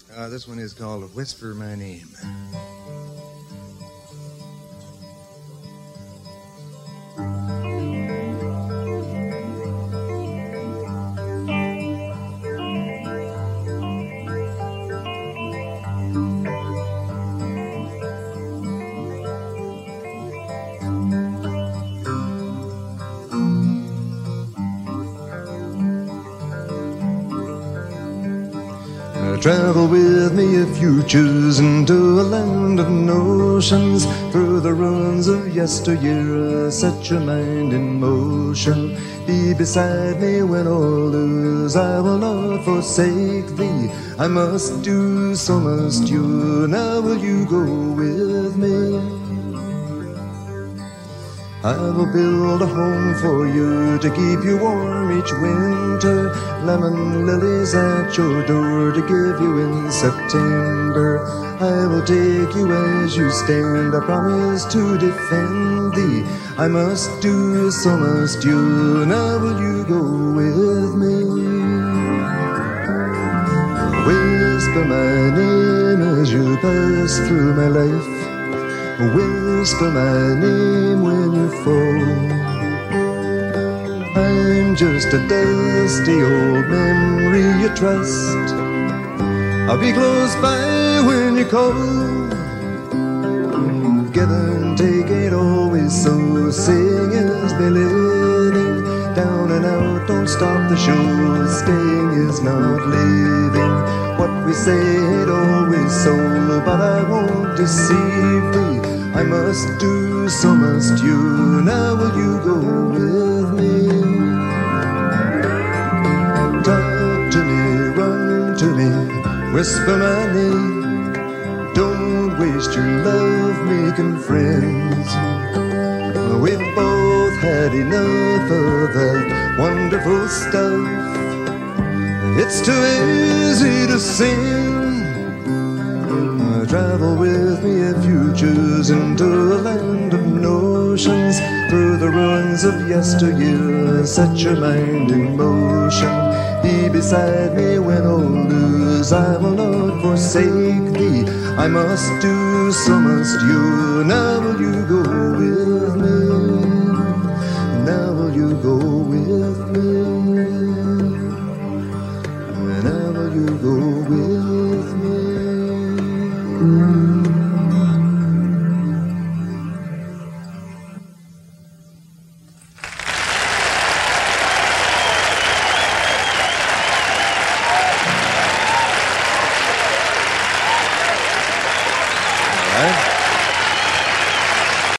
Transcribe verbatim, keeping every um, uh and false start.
Uh, this one is called Whisper My Name. Travel with me if you choose into a land of notions. Through the ruins of yesteryear, set your mind in motion. Be beside me when all lose, I will not forsake thee. I must do, so must you. Now will you go with me? I will build a home for you to keep you warm each winter. Lemon lilies at your door to give you in September. I will take you as you stand, I promise to defend thee. I must do, so must you. Now will you go with me? Whisper my name as you pass through my life. Whisper my name when you fall. I'm just a dusty old memory you trust. I'll be close by when you call. Give and take ain't always so. Sing is me living. Down and out, don't stop the show. Staying is not living. What we say ain't always so, but I won't deceive thee. I must do, so must you. Now will you go with me? Talk to me, run to me, whisper my name. Don't waste your love making friends. We've both had enough of that wonderful stuff. It's too easy to sin. Travel with me if you choose into a land of notions. Through the ruins of yesteryear, set your mind in motion. Be beside me when all lose, I will not forsake thee. I must do, so must you. Now will you go with me? Now will you go with me? Now will you go with me? All right.